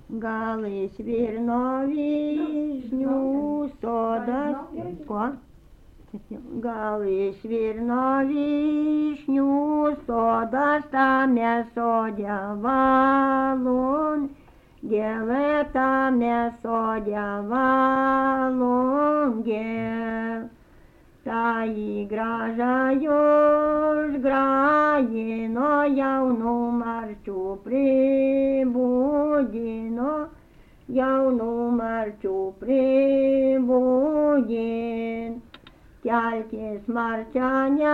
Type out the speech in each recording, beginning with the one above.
Gal iš virno vyšnių sodas. Ko? Gal iš virno vyšnių sodas tame sode valungė, tame sode valungė. Ta į gražą užgrajino, jaunų marčių pribūdino, jaunų marčių pribūdin. Kelkis marčiane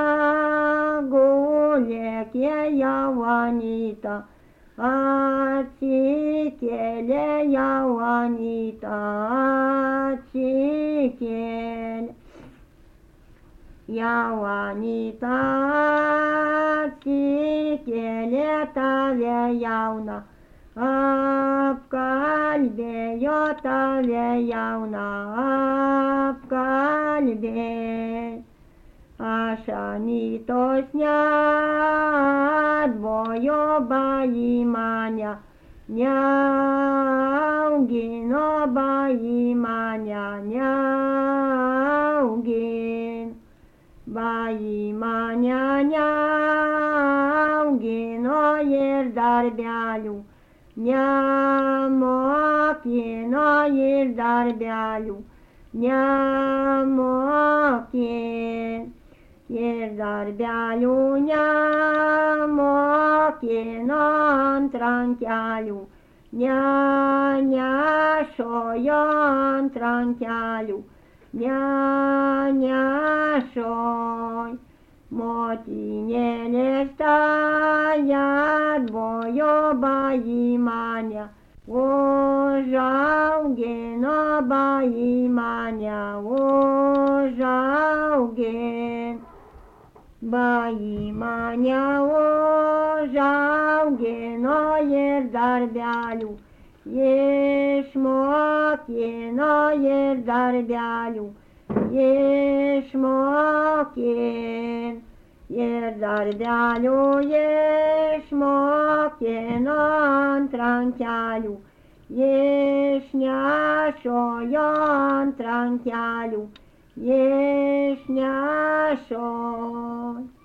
gulėkė jau Anyta, atsikėlė jau Anyta, atsikėlė. Jau Anyta atsikėlė, tave jauną apkalbėjo, tave jauną apkalbėjo. Aš Anytos neatbojo, baji mane neaugino, baji mane neaugino. Baji mane neaugino ir darbelių nemokino, ir darbelių nemokino, ir darbelių nemokino, ant rankelių nenešojo, ant rankelių nenešoj. Motinėlės tai atbojo, baji mane užaugino, baji mane užaugino. Baji mane užaugino ir darbelių išmokino, ir darbelių išmokino, ir darbelių išmokino, ant rankelių išnešojo, ant rankelių išnešojo.